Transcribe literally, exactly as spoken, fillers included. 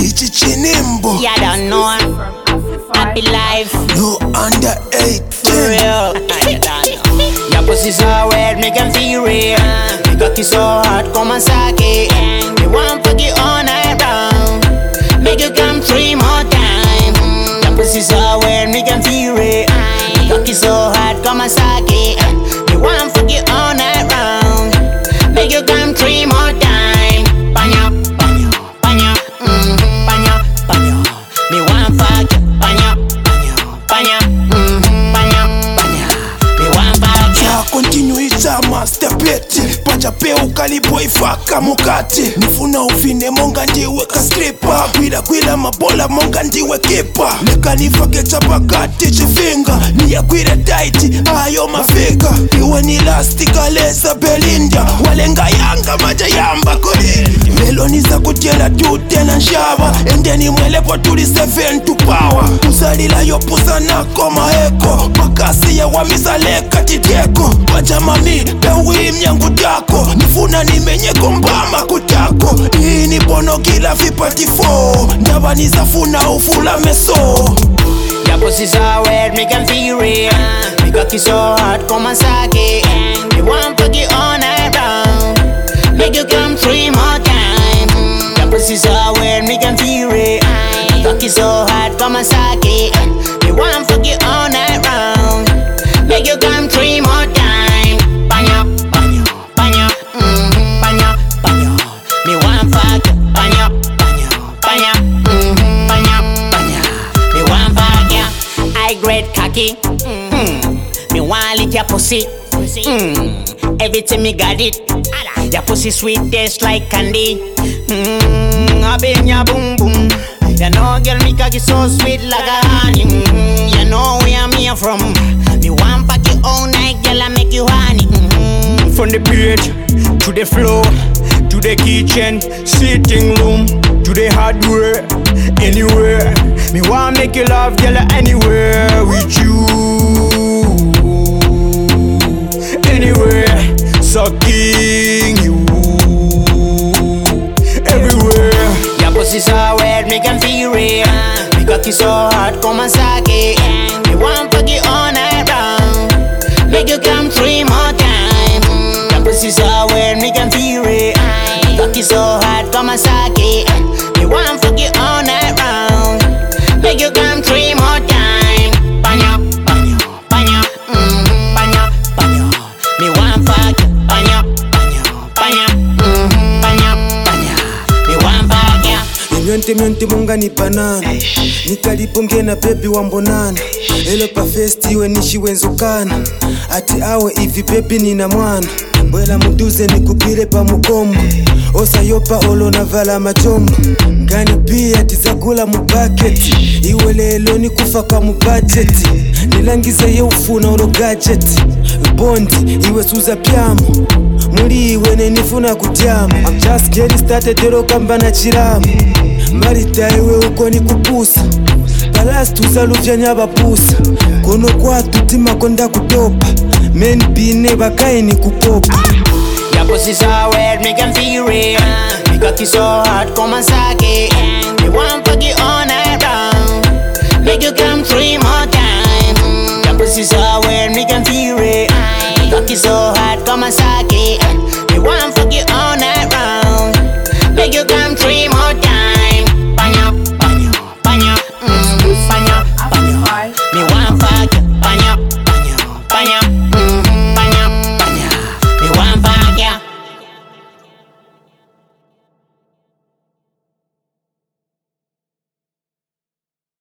Ichi Chinimbo. You don't know. Happy life. No under eighteen. For real. You don't know. Your pussy so wet, make them feel real. You got you so hot, come and suck it. You want fuck you all night round. Make you come three more times. Your pussy so wet, make them feel real. You got you so hot, come and suck it. You want fuck you all night round. Make you come three more times. Panya, panya, panya, mm-hmm, panya, panya. Me want fuck you, panya, panya, panya, mm-hmm, panya, panya. Me want fuck you. Ya continue itama step eti. Pacha pe ukalipo ifaka mukati. Nifuna ufine monga ndiwe kaskripa. Gwida gwida mabola monga ndiwe kipa. Leka nifake chapakati chifinga. Niya gwida tight ayo mafiga. Iwe ni lastika lesa Belinda. Walenga yanga maja yamba kuri. Meloni za kutiela tute na nshava. Endeni mwelepo tuli seven to power. Uzalila yopusa na koma eko. Makasi ya wamizaleka titieko. Pacha mami pewi mnyangu tako. Nifuna nimenye kombama kutako. Hii ni bono kila vipati fo. Ndaba nizafuna ufula meso. Your pussy so wet, make them feel real. Me cocky so hot, come and suck it. Me want fuck you all night round. Make you come three more times. Your pussy so wet, make them feel real. Me cocky so hot, come and suck it. Me want fuck you all night round. Make you come three more times. Panya, panya, panya, mm-hmm, panya, panya. Me want fuck you, panya, panya, panya, mm-hmm, panya, panya. Me want fuck you. I great cocky. Mm. Me want lick your pussy. Mm. Every time me got it. Your pussy sweet taste like candy. Mm. I been your boom boom. You know, girl, me cocky so sweet like a honey. Mm. You know where I'm here from. Me want fuck you all night, girl, I make you honey. Mm. From the page to the floor, to the kitchen, sitting room, to the hardware, anywhere. Me want make you love, girl, anywhere with you. Anywhere, sucking you. Everywhere. Your pussy so wet, make them feel real. Me cocky so hot, come and suck it. Me want fuck you all night round. Make you come three more times. Your pussy so wet, make them feel real. Me cocky so hot, come and suck it. Me want fuck you all night round. Make you come three more times. Panya, panya, panya, mm-hmm, panya, panya. Me want fuck you, panya, panya, panya, mm-hmm, panya, panya. Me want fuck you. Myonte myonte munga ni banana. Nikaliponge na baby wambonana. Elo pa festi we nishi wenzukana. Ati awe ivi baby nina mwana. Mbwela muduze nikupire pa mukombo. Osa yopa olo na vala machombo. Gani pia tizakula mubaketi. Iwe lelo ni kufaka mubudgeti. Nilangize ye ufuna olo gadget. Bondi iwe suza pyamo. Muri iwe nenifuna kutyamo. I'm just getting started ero kamba na chiramu. Marita iwe uko ni kupusa. Palasi tuzaluvya nyabapusa. Kono kwa tutima konda kutopa. Men bine bakaye ni kupopa. Your pussy so wet, make them feel real. Me cocky so hot, come and suck it. Me want fuck you all night round. Make you come three more times. Your pussy so wet, make them feel real. Me cocky so hot, come and suck it. Me want fuck you all